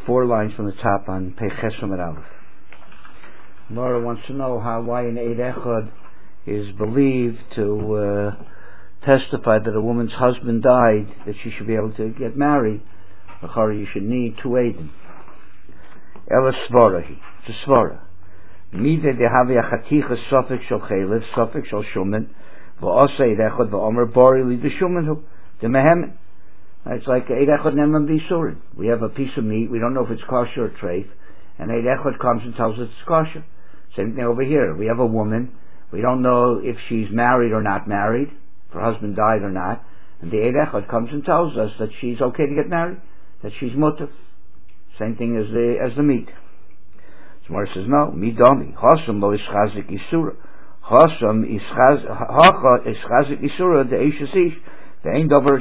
4 lines from the top on Pei Chesam and Aleph. Laura wants to know why an Eid Echad is believed to testify that a woman's husband died, that she should be able to get married. You should need 2 Eidim. Ela Svarahi. It's a Svara. Mida dehavi achaticha sofik shel chelev, sofik shel shumen, v'asa Eid Echad v'omer bari li de shumenhu, de mehemen. It's like Eid Echad Neman B'Yisurin. We have a piece of meat, we don't know if it's kosher or treif, and Eid Echad comes and tells us it's kosher. Same thing over here. We have a woman, we don't know if she's married or not married, if her husband died or not, and the Eid Echad comes and tells us that she's okay to get married, that she's mutter. Same thing as the meat. Gemara says, no, midami, chasam lo ischazik isura. Chasam ischazik isura, the eishes ish. Over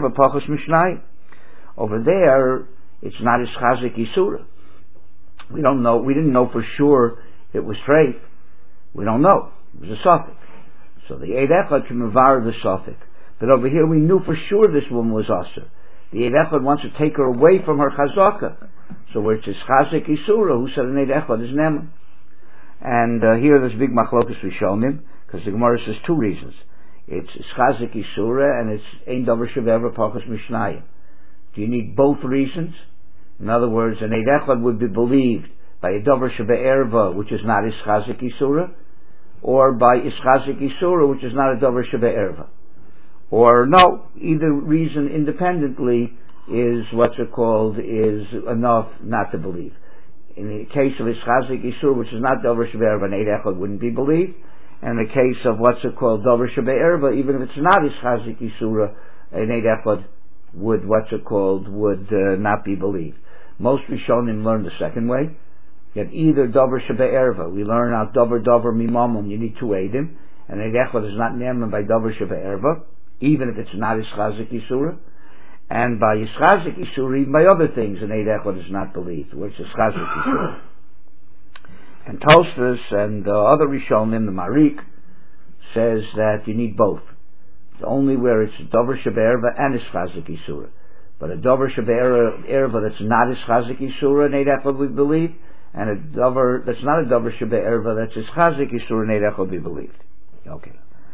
there, it's not ischazik isura. We don't know. We didn't know for sure it was treif. We don't know. It was a suffix. So the Eid Echad can mevar the suffix. But over here, we knew for sure this woman was aser. The Eid Echad wants to take her away from her chazaka. So where it's ischazik isura, who said an Eid Echad is neman. And here there's big machlokas we shown him because the Gemara says 2 reasons. It's Chazik Isura and it's Ein Davar Sheve'er Pachas Mishnayim. Do you need both reasons? In other words, an Eid Echad would be believed by a Davar Sheve'erva, which is not Ischazik Isura, or by Ischazik Isura, which is not a Davar Sheve'erva. Or no, either reason independently is is enough not to believe. In the case of Ischazik Isura, which is not Davar Sheve'erva, an Eid Echad wouldn't be believed. And the case of Davar Shebe'erva, even if it's not Ischazik Isura, an Eid Echad would not be believed. Most Rishonim learn the second way. You have either Davar Shebe'erva, we learn out Davar Mimamum, you need 2 Eidim, and Eid Echad is not neman by Davar Shebe'erva, even if it's not Ischazik Isura. And by Ischazik Isura, even by other things, an Eid Echad is not believed, where it's Ischazik Isura. And Tosfos and other Rishonim, the Marik, says that you need both. It's only where it's Davar Shebe'erva and Ischazik Isura. But a Davar Shebe'erva that's not Ischazik Isura, an Eid Echad we believe, and a Davar that's not a Davar Shebe'erva that's Ischazik Isura, an Eid Echad we believed. Okay.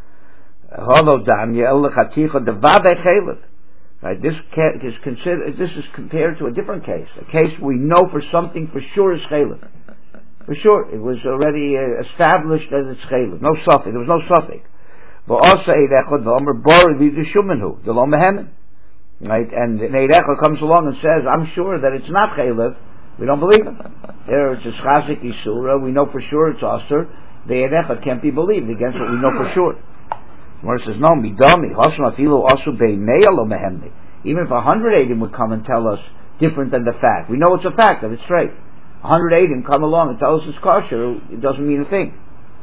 Right, this is compared to a different case. A case we know for something for sure is chaylev. For sure, it was already established as it's chaylev. No suffix. There was no suffix. Right, and the Eid Echad comes along and says, "I'm sure that it's not chaylev." We don't believe him. There, it's a chazik isura. We know for sure it's aser. The Eid Echad can't be believed against what we know for sure. Gemara says, "No, midami hasna afilu asu beinei lo mehemni." Even if 100 Eidim would come and tell us different than the fact, we know it's a fact that it's straight. 100 Eidim come along and tell us it's kosher, it doesn't mean a thing.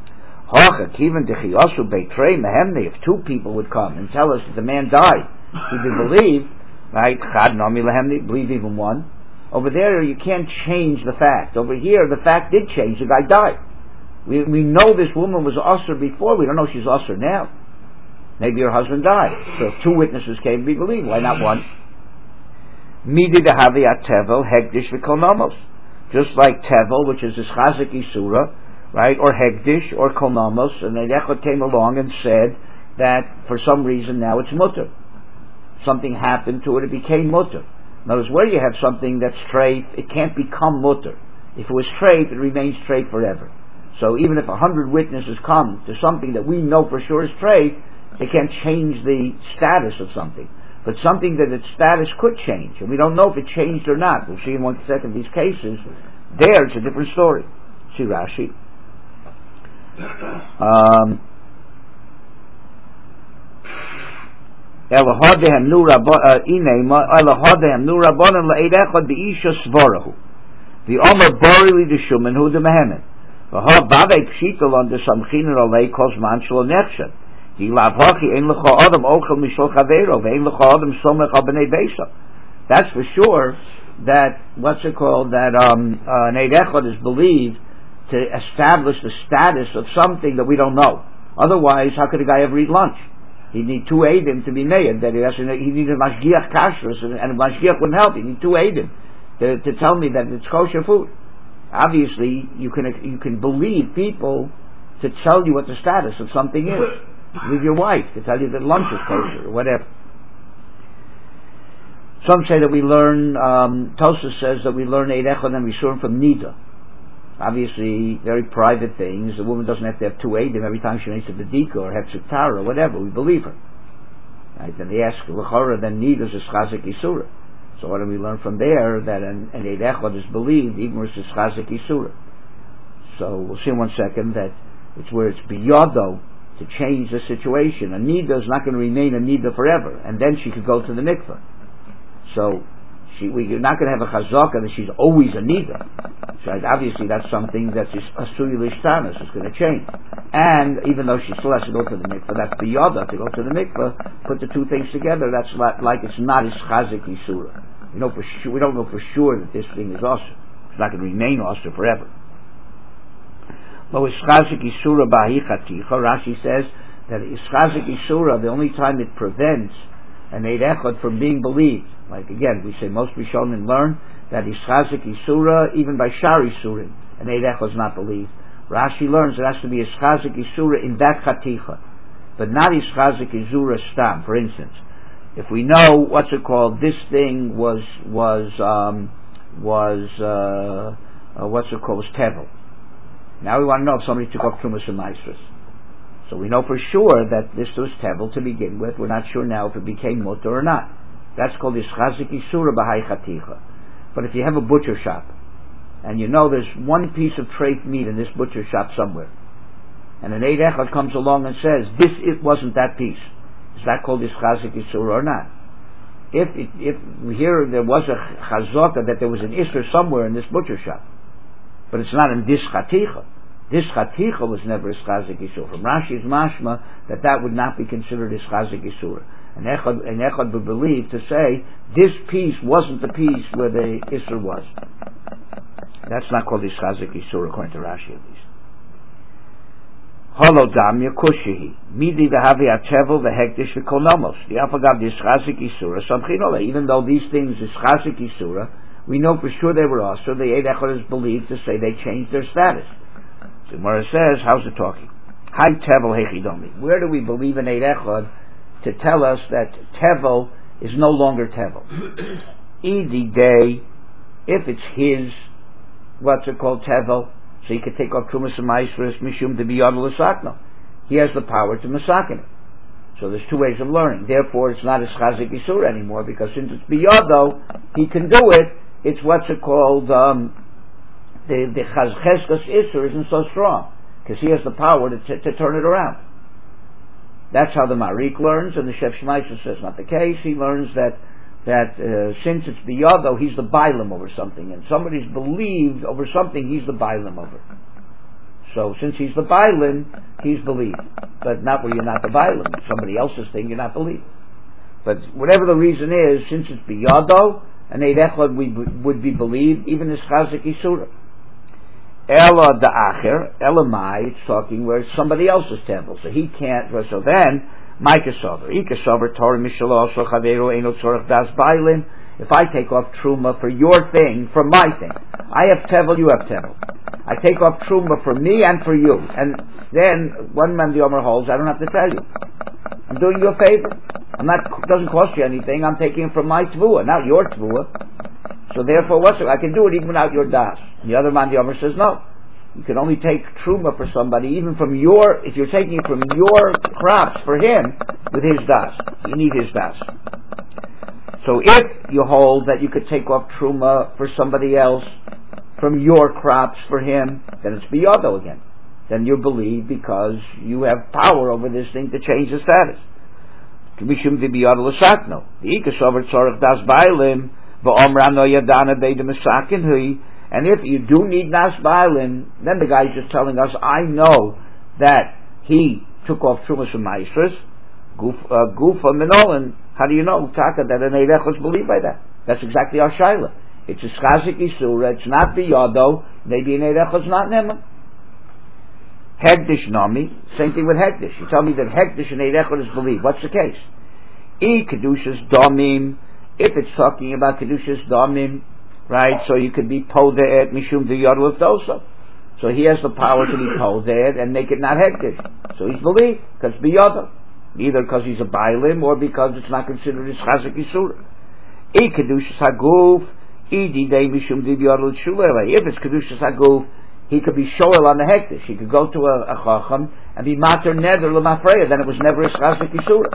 If 2 people would come and tell us that the man died, we would believe, right? Believe even 1. Over there, you can't change the fact. Over here, the fact did change. The guy died. We know this woman was usher before. We don't know she's usher now. Maybe her husband died. So if 2 witnesses came, we believe. Why not 1? Just like Tevel, which is Ischazik Isura, right, or Hegdish, or Kolnamos, and the Echad came along and said that for some reason now it's mutter. Something happened to it became mutter. In other words, where you have something that's treif, it can't become mutter. If it was treif, it remains treif forever. So even if 100 witnesses come to something that we know for sure is treif, they can't change the status of something. But something that its status could change, and we don't know if it changed or not. We'll see in 1 second these cases. There, it's a different story. See Rashi. Elahadehem nu rabbanan la'eid echad be'isha svarahu. The Omer Borili de Shuman hu de Mehemen. V'ha bavei pshitol on de samchinin alei kosman shlo nechshan. That's for sure that an Eid Echad is believed to establish the status of something that we don't know. Otherwise, how could a guy ever eat lunch? He'd need 2 Eidim to be made. That he needed Mashgiach Kashrus, and Mashgiach wouldn't help. He need 2 Eidim to tell me that it's kosher food. Obviously, you can believe people to tell you what the status of something is. Leave your wife to tell you that lunch is kosher or whatever. Some say that we learn, Tosfos says that we learn Eid Echad and Risurim from Nida. Obviously, very private things. The woman doesn't have to have two Eidim every time she makes a Bedika or Hefsek Tara or whatever. We believe her. Right? And they ask, L'chora, then Nida's is Chazik Yisura. So what do we learn from there? That an Eid Echad is believed even where it's Chazik Yisura. So we'll see in 1 second that it's where it's biyado to change the situation. A Nida is not going to remain a Nida forever, and then she could go to the mikveh. So we're not going to have a chazaka that she's always a nida. So obviously that's something that's asuri l'ishtanas. It's going to change. And even though she still has to go to the mikveh, that's biyada to go to the mikveh. Put the two things together. That's like it's not as chazik yisura. We don't know for sure that this thing is also. It's not going to remain also forever. But it's chazik yisura b'ahichaticha. Rashi says that it's chazik yisura. The only time it prevents an Eid Echad from being believed. Like again, we say most Rishonim learn that Ischazik Yisura, even by Shari Surim, an Eid Echad is not believed. Rashi learns it has to be Ischazik Yisura in that Chaticha, but not Ischazik Yisura Stam. For instance, if we know this thing was Tevel. Now we want to know if somebody took off Trumas and Maestros. So we know for sure that this was Tevel to begin with. We're not sure now if it became Mutter or not. That's called Ischazik Yisura B'hai Chaticha. But if you have a butcher shop, and you know there's one piece of treif meat in this butcher shop somewhere, and an Eid Echad comes along and says, it wasn't that piece, is that called Ischazik Yisura or not? If here there was a chazaka that there was an Isser somewhere in this butcher shop, but it's not in this Chaticha, this Chaticha was never Ischazik Yisura. From Rashi's mashma, that would not be considered Ischazik Yisura. And Echad would believe to say this piece wasn't the piece where the Isser was. That's not called Ischazik Yisura according to Rashi at least. Holodam Yakushihi Midi v'Havi Atevel v'Hektish v'Kolnomos the Afagav the Ischazik Yisura Samchinole. Even though these things Ischazik Yisura, we know for sure they were also. The Eid Echad is believed to say they changed their status. So Gemara says, how's it talking? Hai Tevel Hechidomi. Where do we believe in Eid Echad to tell us that Tevel is no longer Tevel? Edi day, if it's his, Tevel, so he could take off Trumas and Maestros, Mishum to Biyad L'Sakno. He has the power to Masakin it. So there's two ways of learning. Therefore, it's not as Chazik Yisur anymore, because since it's Biyado, he can do it. It's the Cheskas Isur isn't so strong, because he has the power to turn it around. That's how the Marik learns, and the Shef Shmaisha says not the case. He learns that since it's biyado, he's the bailam over something, and somebody's believed over something, he's the bailam over. So since he's the bailam, he's believed, but not where you're not the bailam. Somebody else's thing, you're not believed. But whatever the reason is, since it's biyado, an Eid Echad would be believed, even as Chazik Yisura. Ela da'acher, elamai, it's talking where it's somebody else's temple, so he can't. So then, Ma'ikasover, Ikasover, Torah Mishalo, so Chaveru, Eino Tzorach Das Bailin. If I take off Truma for your thing, for my thing, I have Tevel, you have Tevel. I take off Truma for me and for you, and then one man the Omer holds, I don't have to tell you. I'm doing you a favor. It doesn't cost you anything. I'm taking it from my Tvua, not your Tvua. So therefore, I can do it even without your das. And the other man, the Omer, says no. You can only take truma for somebody, even from if you're taking it from your crops for him, with his das. You need his das. So if you hold that you could take off truma for somebody else, from your crops for him, then it's biyado again. Then you believe because you have power over this thing to change the status. Mishum de biyado l'sakno. The ikasover tzorach das bailim. And if you do need nas ba'alin, then the guy's just telling us, I know that he took off Trumas and Maestros, Gufa Minolan. How do you know, Taka, that an Eid Echad is believed by that? That's exactly our Shaila. It's a Chazik Yisura, it's not Biyado, maybe an Eid Echad is not Nema. Hegdish Nami, same thing with Hegdish. You tell me that Hegdish and Eid Echad is believed. What's the case? Kedushas Domim. If it's talking about Kedushas Domim, right? So you could be podeh mishum v'yodel dosa. So he has the power to be podeh and make it not hektish. So he's believed because biyodel, either because he's a bailim or because it's not considered his chazik yisura. I kedushas haguf idi dei mishum v'yodel shulele. If it's kedushas haguf, he could be shoel on the hektish. He could go to a chacham and be mater neder l'mafreya. Then it was never his chazik yisura.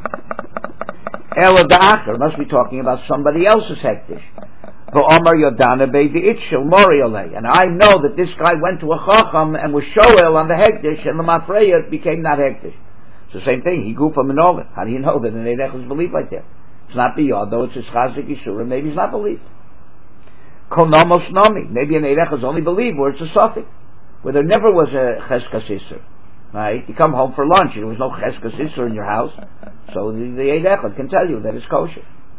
Ela da'acher must be talking about somebody else's hektish. V'omar yodana be'di itchel moriole. And I know that this guy went to a chacham and was shoel on the hektish, and l'mafreya became not hektish. It's the same thing. He goofa minolet. How do you know that an eidech is believed like that? It's not biyod, though it's his chazik yisura. Maybe he's not believed. Kol nomos nomi. Maybe an eidech is only believed where it's a suffix, where there never was a cheskas isser. Right? You come home for lunch, there was no cheskas isser in your house, so the eidech can tell you that it's kosher.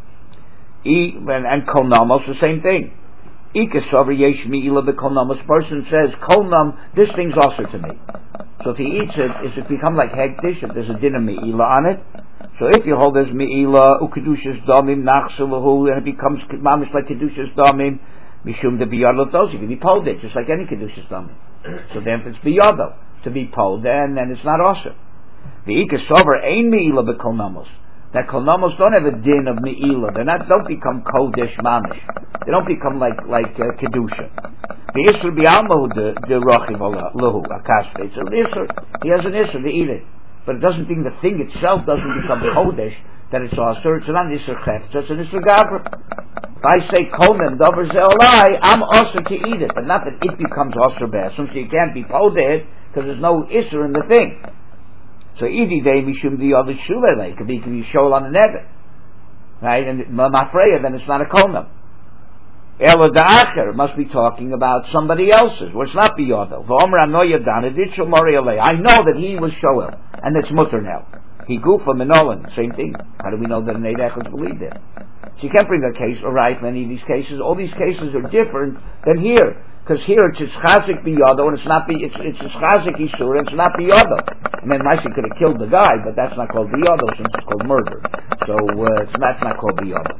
And kol nomos, the same thing. Ikesover yesh mi'ila b'kol nomos. Person says, kol nom, this thing's also to me. So if he eats it, does it become like hegdish, if there's a din of mi'ila on it? So if you hold there's mi'ila, ukedushas damim nachselahu, and it becomes mamish like kedushas damim, mishum de biyad those, you can be polled it, just like any kedushas damim. So then if it's biyado, to be polled, then it's not awesome. The ikesover ain mi'ila b'kol nomos. That kol nomos don't have a din of me'ila. Don't become kodesh mamish. They don't become like kedusha. The isur bi'almahu de rochiv lahu akasve. So the isur, he has an isur to eat it, but it doesn't mean the thing itself doesn't become kodesh, that it's asur. It's not an isur chef. It's an isur gavra. If I say kolmen davar zeolai, I'm asur to eat it, but not that it becomes asur be'asum. So you can't be podeh because there's no isur in the thing. So idi day mishum the other shulele could be shol on the neder, right? And mafreya, then it's not a kolnam. Ela da'acher must be talking about somebody else's. Well, it's not biyodel. V'omer anoya dana ditchel moriale. I know that he was shoel, and it's mutter now. He gufa minolan, same thing. How do we know that an eidech was believed in? So you can't bring a case or write any of these cases. All these cases are different than here. Because here it's chazik biyado, and it's chazik isur, and it's not biyado. And then Maisi could have killed the guy, but that's not called biyado since it's called murder. So that's not called biyado.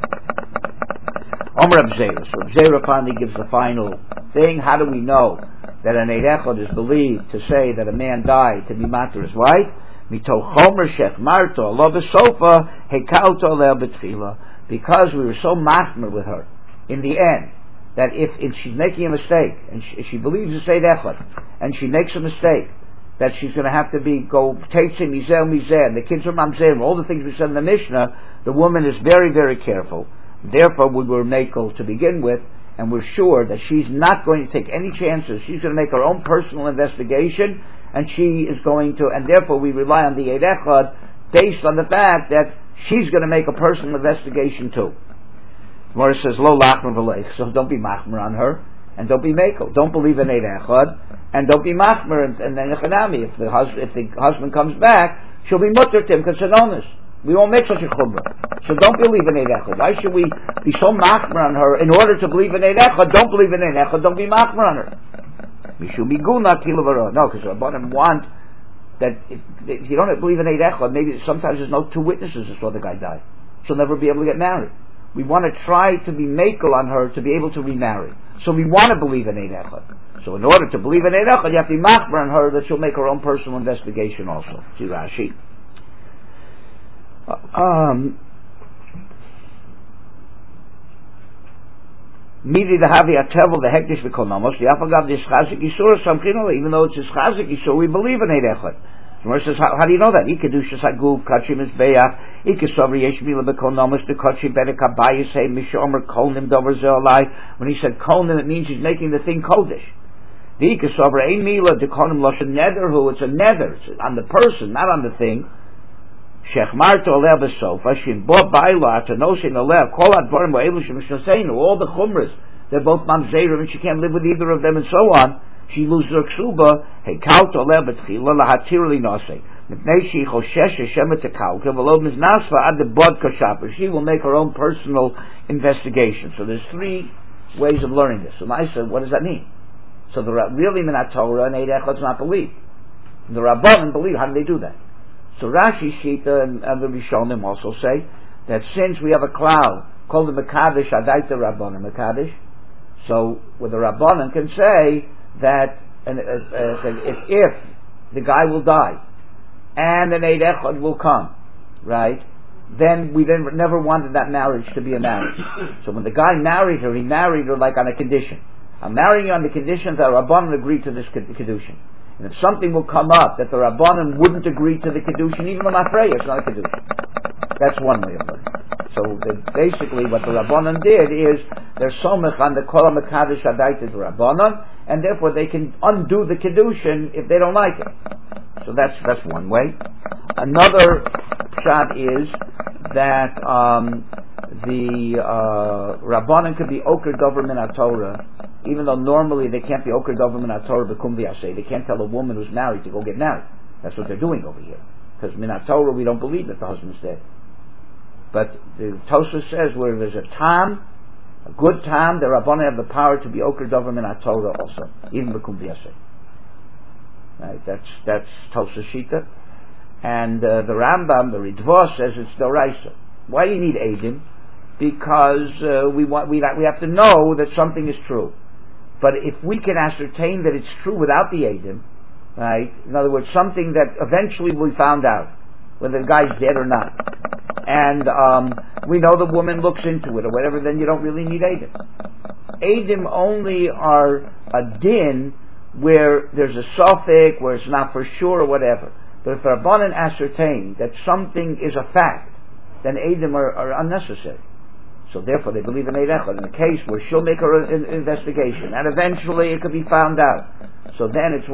Omer Abzera. So Abzera finally gives the final thing. How do we know that an eidechod is believed to say that a man died to be mater his wife? Mitoch chomer shech marto lo besofa hekalto leo betfila. Because we were so machmer with her in the end, that if she's making a mistake, and she believes it's eidechod, and she makes a mistake, that she's going to have to go teitze mizel mizeh, and the kids are mamzer, all the things we said in the Mishnah, the woman is very, very careful. Therefore, we were makel to begin with, and we're sure that she's not going to take any chances. She's going to make her own personal investigation, and she is going to, and therefore we rely on the eidechod based on the fact that she's going to make a personal investigation too. Gemara says, lo lachmer v'leich, so don't be machmer on her, and don't be makel. Don't believe in eidechod, and don't be machmer, and then echanami. If the husband comes back, she'll be mutter to him, because it's an onus. We won't make such a chumrah. So don't believe in eidechod. Why should we be so machmer on her in order to believe in eidechod? Don't believe in eidechod, don't be machmer on her. We should be guna kilavara. No, because Rabbanim want that if you don't believe in eidechod, maybe sometimes there's no two witnesses that saw the guy die. She'll never be able to get married. We want to try to be makel on her to be able to remarry. So we want to believe in eidechod. So in order to believe in eidechod, you have to be machmer on her that she'll make her own personal investigation also. See Rashi. Midi the havi atevel the hektish v'kolnomos the afagav the chazik yisur samchinu, even though it's his chazik yisur, we believe in eidechod. Gemara says, how do you know that? Ikedushas haguf kachim is beach ikesover yesh mila b'kolnomos the kachim bedek habayis hey mishomer kolnim dover zeolai. When he said kolnim, it means he's making the thing kodesh. The ikesover ein mila the kolnim loshen neder who, it's a neder, it's on the person, not on the thing. Shech marto aleh b'sofa shin bo baila atanoshin aleh kol advarim v'elu shemishnaseinu, all the chumras, they're both mamzerim and she can't live with either of them and so on. She loses her ksuba. Hekalto aleh b'tchila lahatir li nosei mipnei she choshesh shemet tekalka v'lo miznasla ad the bod kashaper. She will make her own personal investigation. So there's three ways of learning this. So I said, what does that mean? So the really minat Torah and eidechod not believe. The Rabbanim believe. How do they do that? So Rashi, Shita, and the Rishonim also say that since we have a cloud called the Mekadesh Adaita Rabbanim Mekadesh, So, where the Rabbanan can say that if the guy will die and an Eid Echad will come, right? Then we never wanted that marriage to be a marriage. So when the guy married her, he married her like on a condition. I'm marrying you on the conditions that Rabbanan agreed to this Kedushin. And if something will come up that the Rabbanan wouldn't agree to the Kedushin, even though Mafreya, it's not a Kedushin. That's one way of learning. So basically what the Rabbanan did is they're somech on the Kol HaMekadosh Adaita to Rabbanan, and therefore they can undo the Kedushin if they don't like it. So that's one way. Another shot is that the Rabbanan could be Oker Dover Min HaTorah, even though normally they can't be Oker Dover Min HaTorah B'kum V'yaseh. They can't tell a woman who's married to go get married. That's what they're doing over here. Because Min HaTorah, we don't believe that the husband's dead. But the Tosfos says where there's a time, a good time, the Rabbanan have the power to be Oker Dover Min HaTorah also, even B'kum V'yaseh. Right? That's Tosfos Shita. And the Rambam, the Ritva, says it's Doraisa. Why do you need Eidim? Because we have to know that something is true. But if we can ascertain that it's true without the Eidim, right? In other words, something that eventually will be found out, whether the guy's dead or not, and we know the woman looks into it or whatever, then you don't really need Eidim. Eidim only are a din where there's a suffix, where it's not for sure or whatever. But if the Rabbanan ascertain that something is a fact, then Eidim are unnecessary. So therefore they believe in Eid Echad. In a case where she'll make her investigation, and eventually it could be found out. So then it's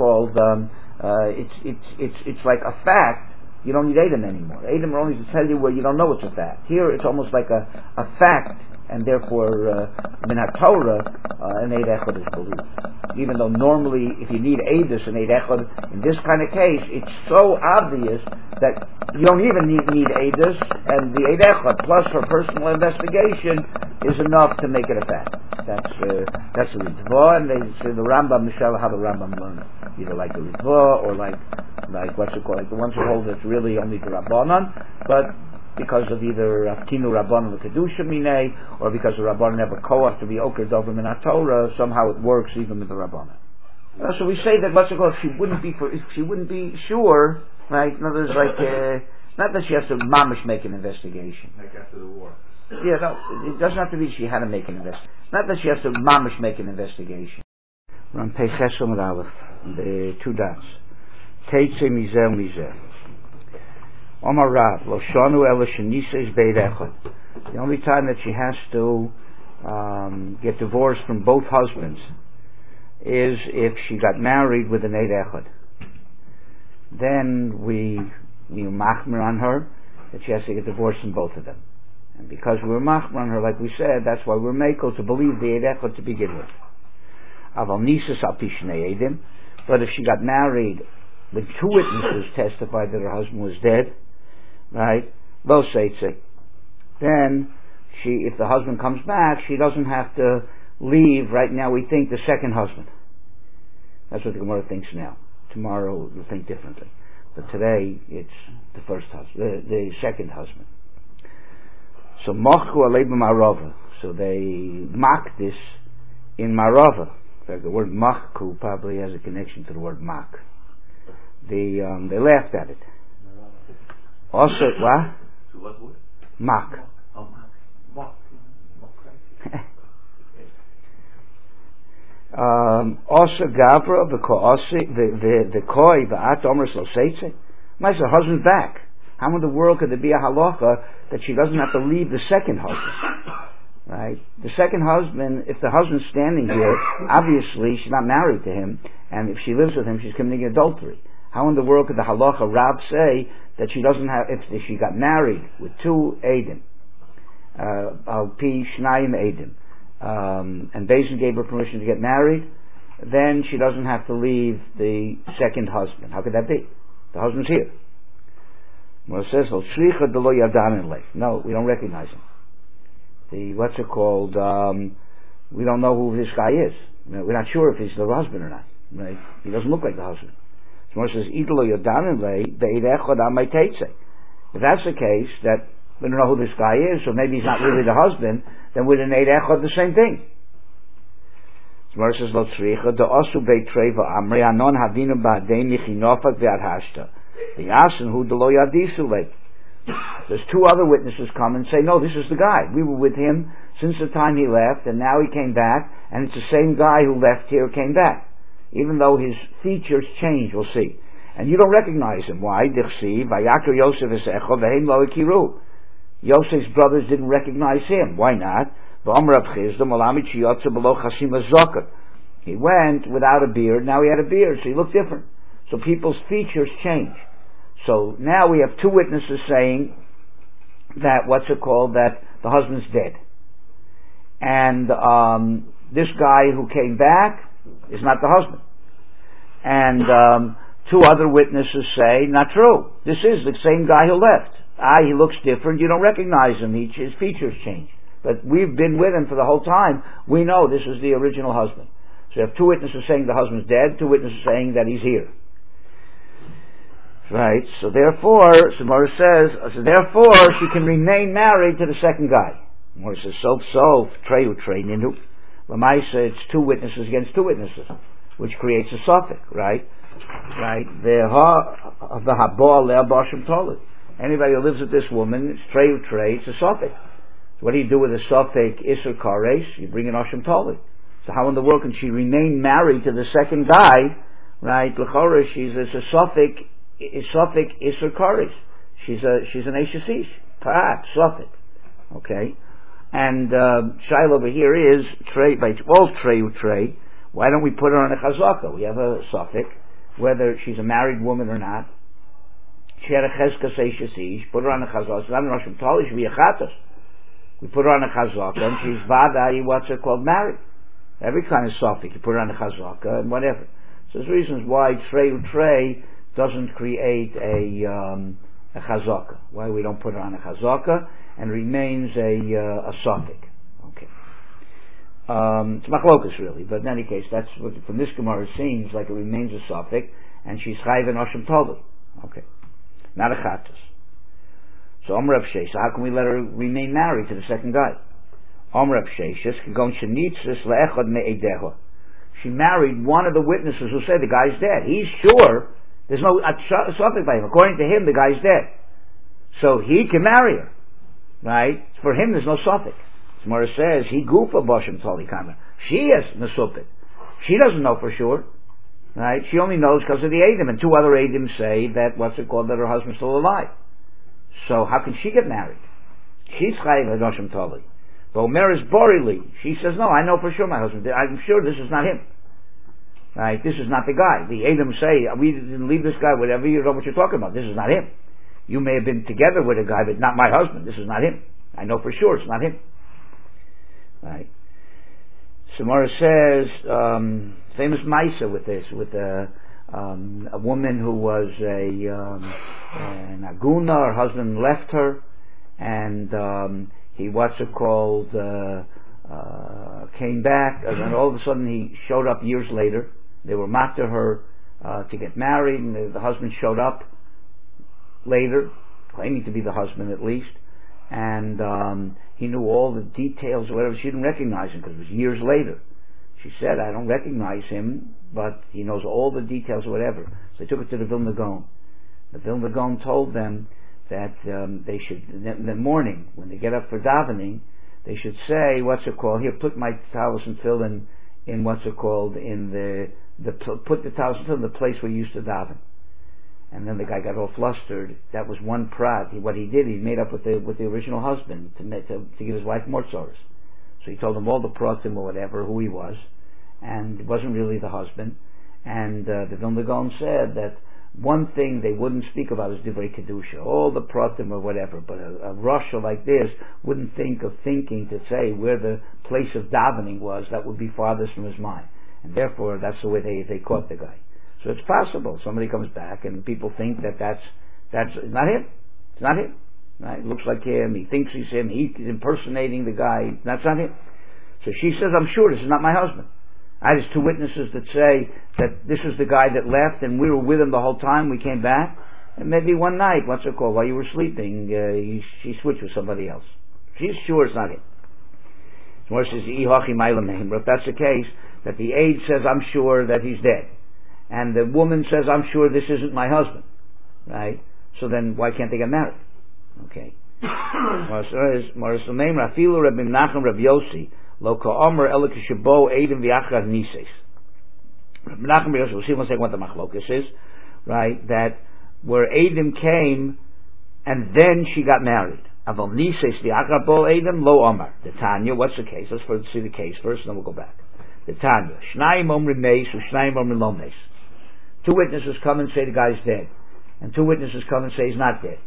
it's like a fact. You don't need Eidim anymore. Eidim are only to tell you where you don't know it's a fact. Here it's almost like a fact, and therefore Min HaTorah an Eid Echad is believed. Even though normally if you need Eidus and Eid Echad, in this kind of case, it's so obvious that you don't even need Eidus, and the Eid Echad plus her personal investigation is enough to make it a fact. That's the Ritva, and they say the Rambam, Michelle, how the Rambam learn it. Either like the Ritva, or like what's it called, like the ones who hold it's really only the Rabbanan, but because of either Aftinu Rabbanan Kedusha Minei, or because the Rabbanan have a koach to be Oker Dover Min HaTorah, somehow it works even with the Rabbanan. So we say that what's it called, if she wouldn't be sure, right? In other words, not that she has to mamish make an investigation. Like after the war. Yeah, no, it doesn't have to be she had to make an investigation. Not that she has to mamish make an investigation. We're on Pei Chesed with Aleph, the two dots. Teitze Mizeh Mizeh. Omar Rav, Lo Shanu Ela Shenisa is Beit Echad. The only time that she has to get divorced from both husbands is if she got married with an Eid Echad. Then we machmer on her that she has to get divorced from both of them. And because we were machmer on her, like we said, that's why we're meko to believe the Eid Echad to begin with. Aval Nisas al Pishnei Eidim. But if she got married when two witnesses testified that her husband was dead, right? Lo seitze. Then if the husband comes back, she doesn't have to leave. Right now, we think the second husband. That's what the Gemara thinks now. Tomorrow, we'll think differently. But today, it's the first husband, the second husband. So mochku alei b'marava. So they mock this in marava. In fact, the word machku probably has a connection to the word mock. They laughed at it. Also, what? To what word? Mock. Oh, mock. Also, Gavra, the koi, the at omer sloseitze. My husband's back. How in the world could there be a halacha that she doesn't have to leave the second husband? Right? The second husband, if the husband's standing here, obviously she's not married to him, and if she lives with him, she's committing adultery. How in the world could the halacha Rab say that she doesn't have, if she got married with two Eidim, al pi shnayim Eidim, and Beis gave her permission to get married, then she doesn't have to leave the second husband. How could that be? The husband's here. Well, it says, no, we don't recognize him. What's it called? We don't know who this guy is. We're not sure if he's the husband or not. Right? He doesn't look like the husband. So it says, if that's the case, that we don't know who this guy is, so maybe he's not really the husband, then with an Eid Echad the same thing. Gemara says, Lo tzricha, the osu beit treva amri, anon havinu ba'adei michinofak ve'ad hashta. The asin hu de lo yadisu le. There's two other witnesses come and say, no, this is the guy. We were with him since the time he left, and now he came back, and it's the same guy who left here came back. Even though his features change, we'll see. And you don't recognize him. Why? Dichsi, vayakar Yosef esecho, vehem lo ikiru. Yosef's brothers didn't recognize him. Why not? He went without a beard, now he had a beard, so he looked different. So people's features change. So now we have two witnesses saying that, that the husband's dead. And this guy who came back is not the husband. And two other witnesses say, not true. This is the same guy who left. He looks different, you don't recognize him, his features change. But we've been with him for the whole time, we know this is the original husband. So you have two witnesses saying the husband's dead, two witnesses saying that he's here. Right, so therefore, Gemara says, she can remain married to the second guy. Gemara says, treu ninu. Lamaisa, it's two witnesses against two witnesses, which creates a suffix, right? Right, the haba lea bashim tolit. Anybody who lives with this woman, it's treu, it's a suffix. So what do you do with a suffix isur kares? You bring an ashim tolit. So how in the world can she remain married to the second guy? Right, l'chora, it's a suffix isur kares. She's an eishasish, perhaps suffix. Okay, and shail over here is trey by all trey. Why don't we put her on a chazaka? We have a suffix, whether she's a married woman or not. She had a cheskas eishasish. Put her on a chazaka. It's not an ashim tali. She be a chatos. We put her on a chazaka, and she's vadai. What's it called? Married. Every kind of suffix, you put it on a chazaka and whatever. So there's reasons why trey doesn't create a chazaka. Why we don't put it on a chazaka and remains a suffix. Okay. It's machlokas really, but in any case, that's what from this Gemara it seems like it remains a suffix, and she's chayv and ashim tolu. Okay. Not a chatos. So Rav Sheshes, so how can we let her remain married to the second guy? Rav Sheshes, she married one of the witnesses who said the guy's dead. He's sure there's no suffix by him. According to him, the guy's dead. So he can marry her. Right? For him, there's no suffix. Gemara says, he gufa bashim tali kama. She is nesupit. She doesn't know for sure. Right? She only knows because of the Eidim, and two other Eidim say that, that her husband's still alive. So how can she get married? She's chayiv hadoshim tali. But Omer is borili. She says, no, I know for sure my husband. I'm sure this is not him. Right? This is not the guy. The Edom say, we didn't leave this guy, whatever, you know what you're talking about. This is not him. You may have been together with a guy, but not my husband. This is not him. I know for sure it's not him. Right? Samara says, famous Maisa with this, with a woman who was an aguna, her husband left her, and he came back, and then all of a sudden he showed up years later. They were matter her to get married, and the husband showed up later, claiming to be the husband at least, and he knew all the details or whatever. She didn't recognize him because it was years later. She said, I don't recognize him, but he knows all the details or whatever. So they took it to the Vilna Gaon. The Vilna Gaon told them that they should, in the morning, when they get up for davening, they should say, here, put my talis and tefillin in put the talis and tefillin in the place where you used to daven. And then the guy got all flustered. That was one prat. What he did, he made up with the original husband to give his wife more tzoros. So he told him all the pratim or whatever, who he was, and it wasn't really the husband. And the Vilna Gaon said that one thing they wouldn't speak about is divrei kedusha, all the pratim or whatever. But a rasha like this wouldn't think of thinking to say where the place of davening was. That would be farthest from his mind, and therefore that's the way they caught the guy. So it's possible somebody comes back and people think that's not him. It's not him. Right? It looks like him. He thinks he's him. He's impersonating the guy. That's not him. So she says, I'm sure this is not my husband. There's two witnesses that say that this is the guy that left and we were with him the whole time. We came back, and maybe one night, while you were sleeping, she switched with somebody else. She's sure it's not him. Gemara says, if that's the case, that the aide says, I'm sure that he's dead, and the woman says, I'm sure this isn't my husband, right? So then why can't they get married? Okay. Gemara says, Rafilu Rabbi Menachem Rabbi Yossi lo ka'omer ela k'shebo eidim v'yachad nises. Rabbi Menachem Rabbi Yossi, we'll see one second what the machlokas is, right? That where eidim came and then she got married. Aval nises the bo eidim lo omar. The Tanya, what's the case? Let's first see the case first, and then we'll go back. The Tanya, Shnayim omrim meis u'shnayim omrim lo meis. Two witnesses come and say the guy's dead, and two witnesses come and say he's not dead.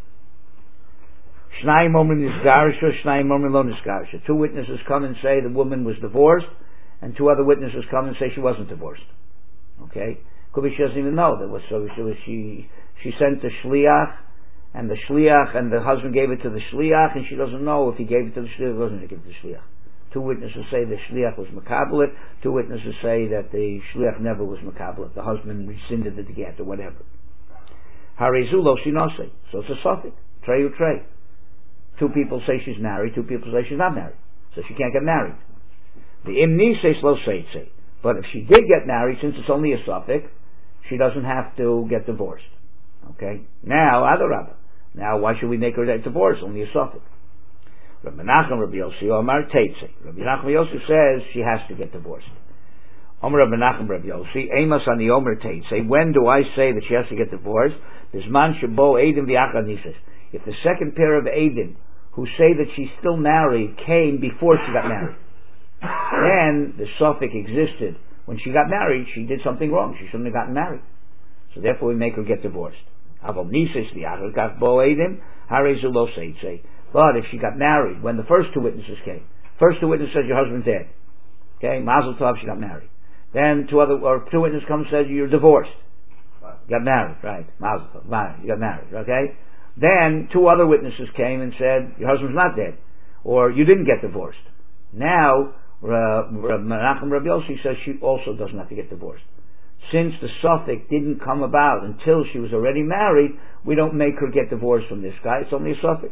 Shnayim omrim nisgarisha, Shnayim omrim lo nisgarisha. Two witnesses come and say the woman was divorced, and two other witnesses come and say she wasn't divorced. Okay, could be she doesn't even know that was so. She sent the shliach, and the shliach and the husband gave it to the shliach, and she doesn't know if he gave it to the shliach or wasn't give it to the shliach. Two witnesses say the shliach was makabelit. Two witnesses say that the shliach never was makabelit. The husband rescinded the get or whatever. Harezu lo sinose. So it's a suffix. Trey u trey. Two people say she's married. Two people say she's not married. So she can't get married. The imni says lo seitze. But if she did get married, since it's only a suffix, she doesn't have to get divorced. Okay. Now, adarabba. Now, why should we make her get divorced? Only a suffix. Rabbi Menachem Rabbi Yossi Omar Teitze. Rabbi Menachem Rabbi Yossi says she has to get divorced. Omar Rabbi Menachem Rabbi Yossi Emas ani Omer Teitze. When do I say that she has to get divorced? Bisman shebo eidim v'achad nises. If the second pair of eidim who say that she's still married came before she got married, then the suffix existed. When she got married, she did something wrong. She shouldn't have gotten married. So therefore, we make her get divorced. Aval nises v'achad kach bo eidim harezu lo seitze. But if she got married when the first two witnesses came, first two witnesses said your husband's dead. Okay, Mazel Tov, she got married. Then two witnesses come and said you're divorced. You got married, right? Mazel Tov, you got married. Okay. Then two other witnesses came and said your husband's not dead, or you didn't get divorced. Now Menachem Rabbi Yossi says she also doesn't have to get divorced. Since the suffix didn't come about until she was already married, we don't make her get divorced from this guy. It's only a suffix.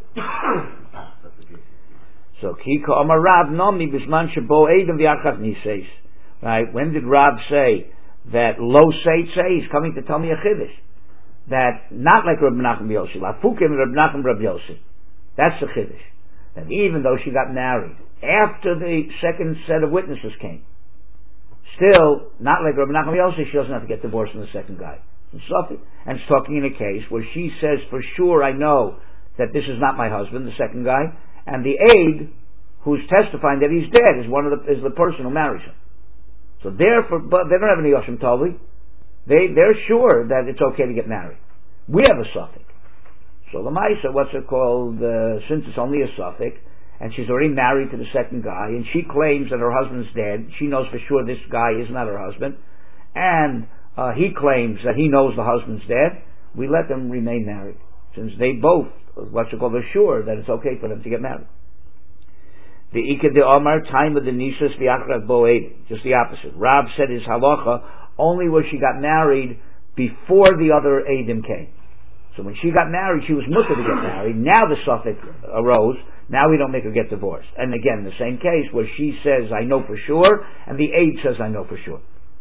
So Kika Amar Rav Nomi Bisman Shabo Eidim V'Achad Niseis. Right? When did Rav say that Lo Seitze? He's coming to tell me a chiddush. That not like Rabbi Menachem Rabbi Yossi, Lafukim Rabbi Menachem Rabbi Yossi. That's the chiddush. That even though she got married after the second set of witnesses came, still, not like Rabbi Menachem Yossi, she doesn't have to get divorced from the second guy. And it's talking in a case where she says, for sure I know that this is not my husband, the second guy, and the aide who's testifying that he's dead is the person who marries him. So therefore, but they don't have any Yoshim Tovi. They're sure that it's okay to get married. We have a suffix. So Lamaisa, what's it called, since it's only a suffix, and she's already married to the second guy, and she claims that her husband's dead, she knows for sure this guy is not her husband, and he claims that he knows the husband's dead, we let them remain married, since they both, are sure that it's okay for them to get married. The Ika de Omar, time of the Nisas, the Achrat Boed, just the opposite. Rab said his halacha only where she got married before the other Eidim came. So when she got married, she was mutter to get married. Now the suffix arose. Now we don't make her get divorced. And again, the same case where she says, I know for sure, and the aide says, I know for sure.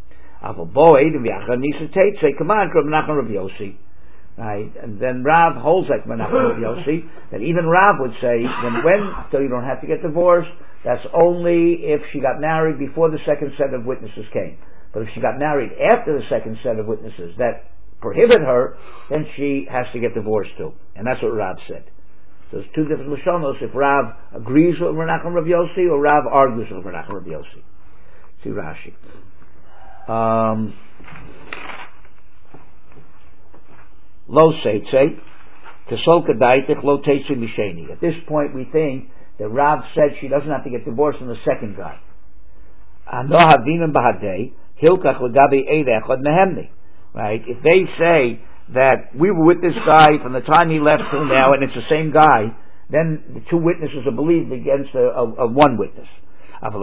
Say, come on, Rabbi Menachem Rabbi Yossi. Right? And then Rav holds like Menachem Rabbi Yossi, that even Rav would say, so you don't have to get divorced, that's only if she got married before the second set of witnesses came. But if she got married after the second set of witnesses that prohibit her, then she has to get divorced too. And that's what Rav said. So there's two different Lashonos, if Rav agrees with Menachem Rabbi Yossi or Rav argues with Menachem Rabbi Yossi. See Rashi. Lo seitze, kesol kadaitik, lo teitze misheni. At this point we think that Rav said she doesn't have to get divorced from the second guy. Ano hadinim bahadei, hilkach legabi eidechad mehemni. Right? If they say that we were with this guy from the time he left till now and it's the same guy, then the two witnesses are believed against a one witness. But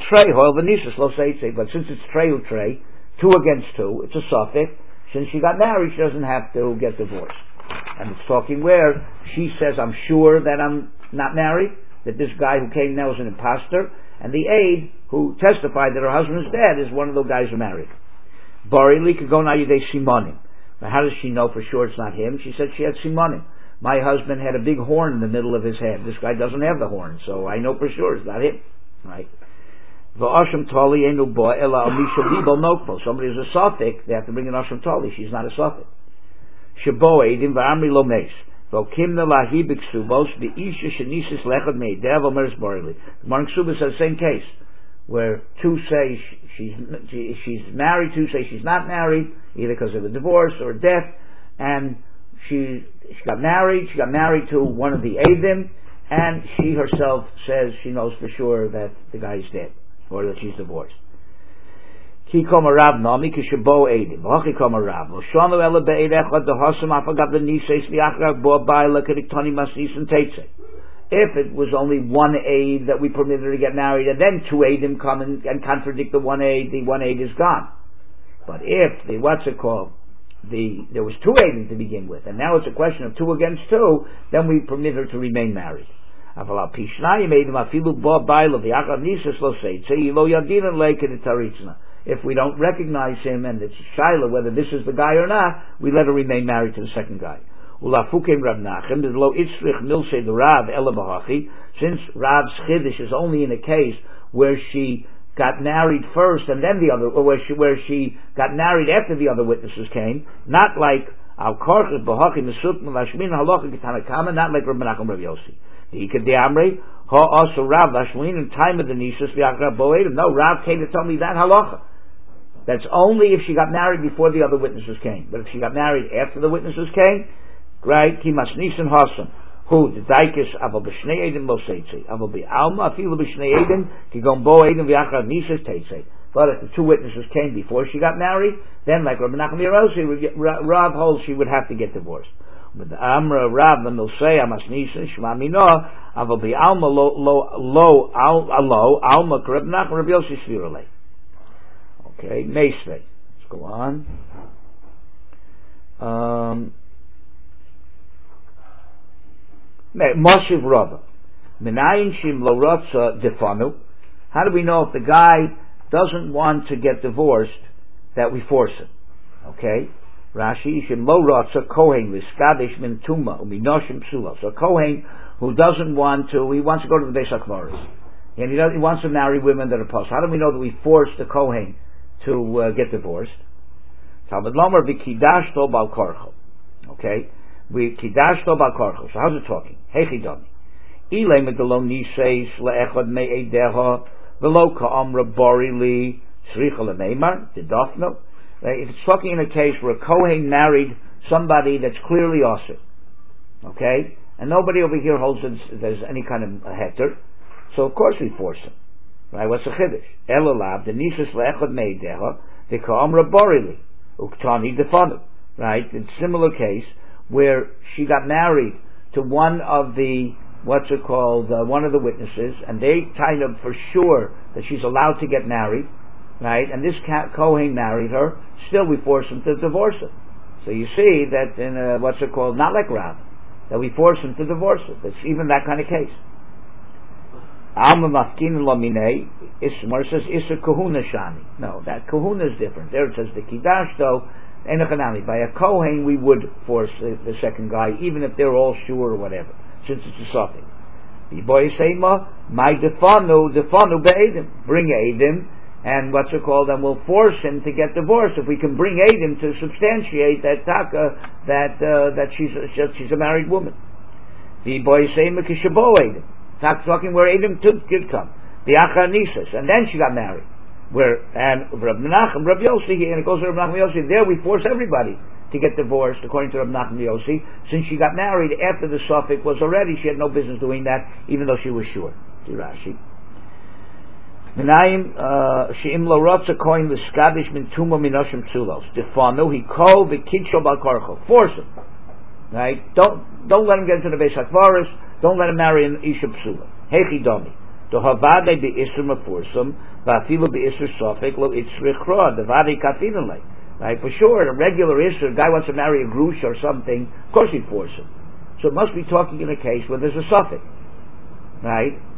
since it's trey u trey, two against two, it's a suffix. Since she got married, she doesn't have to get divorced. And it's talking where she says, I'm sure that I'm not married, that this guy who came now is an imposter, And the aide who testified that her husband is dead is one of those guys who married. Borili could go now yidei simonim. But how does she know for sure it's not him? She said she had simonim. My husband had a big horn in the middle of his head. This guy doesn't have the horn, so I know for sure it's not him. Right? Somebody is a sophic, they have to bring an asham tali. She's not a sophic. Shabo eidim v'amri lo meis. V'okimna lahi b'ksubos v'isha shenisis lechad meidev omeres borili. The Gemara in Ksubos says the same case, where two say she's married, two say she's not married, either because of a divorce or a death, and she got married to one of the eidim, and she herself says she knows for sure that the guy is dead, or that she's divorced. Ki koma Rav nami kishabo eidim. V'hachi koma Rav. L'shonu ela be'ed echad dehasam afagat l'niseis li'achrav bo ba'ila k'diktoni masnis and teitze. If it was only one aid that we permitted her to get married, and then two aidim come and contradict the one aid is gone. But if there was two aidim to begin with, and now it's a question of 2 against 2, then we permit her to remain married. If we don't recognize him and it's shaila whether this is the guy or not, we let her remain married to the second guy. Since Rav's chiddush is only in a case where she got married first and then the other, or where she got married after the other witnesses came, not like al korches b'hachi mesutma lashmin halacha k'tanakama, not like Rabbi Menachem Rav Yossi. The ikad de'amrei ha also Rav lashmin in time of the nisus v'achra bo'edim. No, Rav came to tell me that halacha. That's only if she got married before the other witnesses came. But if she got married after the witnesses came, right? Ki masnisin hasam. Who the daikis aval b'shnei edim lo seitzi. Aval b'alma afilu b'shnei edim ki gon bo edim v'achar nisus teitzi. But if the 2 witnesses came before she got married, then like Rabbi Nachman Yerosi, Rav holds she would have to get divorced. But the Amra Rav the Milsei amasnisin shma mino aval b'alma lo alma Rabbi Nachman Rabbi Yossi svirulei. Okay, Meisvei. Let's go on. Moshiv Rava. Menayin shim lo rotza defanu. How do we know if the guy doesn't want to get divorced that we force him? Okay. Rashi shim lo rotza kohen liskadish min tuma uminoshim psula. So Kohen who doesn't want to, he wants to go to the Beis HaKvaros, and he wants to marry women that are posed. How do we know that we force the Kohen to get divorced? Talmud Lomer v'kidashto bal korcho. Okay, we kidashto bal korcho. So how's it talking? Hechidami. Ilay medalo niseis leechad me'edeha v'lo ka'amra borili tzricha lemeimar didafno. If it's talking in a case where a Kohen married somebody that's clearly osir, okay, and nobody over here holds that there's any kind of a heter, so of course we force him. Right? What's the chiddush? Elalav the nisus leechad me'edeha the ka'amra borili uktani defanu. Right? It's a similar case where she got married to one of the one of the witnesses, and they kind of for sure that she's allowed to get married, right? And this Kohen married her. Still, we force him to divorce her. So you see that in not like Rav, that we force him to divorce her. That's even that kind of case. Alma mafkin laminei. Where it says Issa Kahuna Shani. No, that Kahuna is different. There it says the Kiddush though. Enochanami. By a Kohen we would force the second guy, even if they're all sure or whatever, since it's a suffix. The boy sayma, my defanu be'edim. Bring Edim, and and we'll force him to get divorced if we can bring Edim to substantiate that taka that she's a married woman. The boy sayma kishabo Edim. Talking where Edim did come. The Achanisis, and then she got married. And Rabbi Menachem, Rabbi Yossi, and it goes to Rabbi Menachem Yossi, there we force everybody to get divorced, according to Rabbi Menachem Yossi, since she got married after the suffix was already, she had no business doing that, even though she was sure. See Rashi. Menayim, she'im lo rotza koin l'skadish min tumo minoshim tzulos. Defanu, he called the kidsho bal korcho. Force him. Right? Don't let him get into the Beis HaKvaros, don't let him marry an Isha Psula. Hechi domi. To havade be isur mefursum, va'afilu be isur sofek lo itzrichra, devade kafinale. Right? For sure, a regular isur, a guy wants to marry a grush or something, of course he'd force him. So it must be talking in a case where there's a suffix. Right?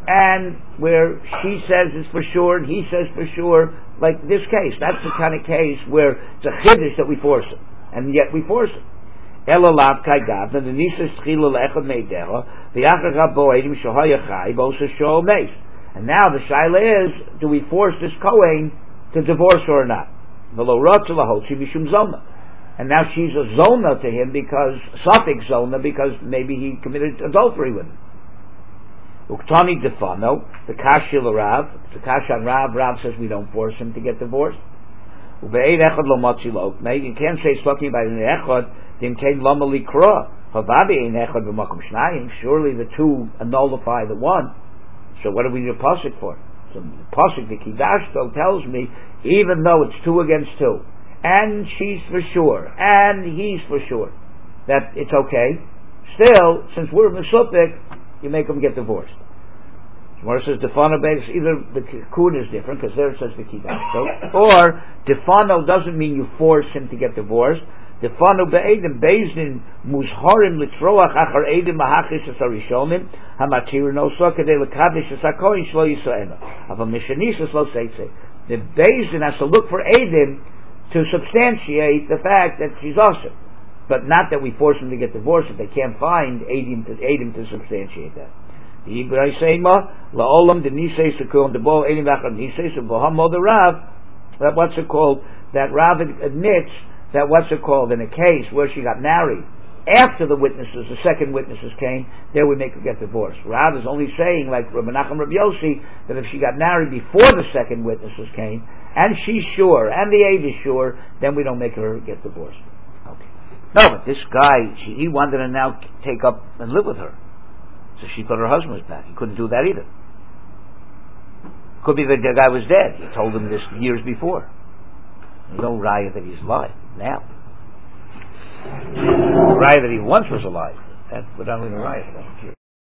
and where she says it's for sure and he says for sure, like this case. That's the kind of case where it's a chiddush that we force it, and yet we force it. Elalav kaigav, and the nisas tchila leechad meidecha, the achagav boedim shohayachai bosa shoh meis. And now the shaila is, do we force this Kohen to divorce her or not? V'lo rotza laholchi mishum zona. And now she's a zona to him because, suffix zona, because maybe he committed adultery with him. Uktani defano, the kasha l'Rav, the kasha on Rav, Rav says we don't force him to get divorced. Ube'ed echad lo motzi lo, you can't say it's talking about an echad, dim kein lama likra, havabi ein echad v'makom shnayim, surely the two nullify the one, so what do we need a pasuk for? So the pasuk, the Kidashto, tells me, even though it's 2 against 2, and she's for sure, and he's for sure, that it's okay, still, since we're Mesupik, you make them get divorced. Gemara says defano base, either the kun is different because there it says the kidashto, or defano doesn't mean you force him to get divorced. Defano be'edim bezdin muzharim litroach achar edim mahachis asarishonim hamatir no sokadei lekadish asakoin shlo yisraela ava mishanisas lo seitze. The bezdin has to look for edim to substantiate the fact that she's awesome, but not that we force them to get divorced if they can't find edim to substantiate that. The Ibrahim Seima laolam the nisei sekul the bol edim achar nisei sevoham the Rav, that what's it called, that Rav admits that what's it called, in a case where she got married after the second witnesses came, there we make her get divorced. Rav is only saying, like Rabbi Menachem Rabbi Yossi, that if she got married before the second witnesses came, and she's sure, and the aid is sure, then we don't make her get divorced. Okay. No, but this guy, he wanted to now take up and live with her. So she thought her husband was back. He couldn't do that either. Could be that the guy was dead. He told him this years before. There's no raya that he's alive now. Raya that he once was alive. That's without a raya.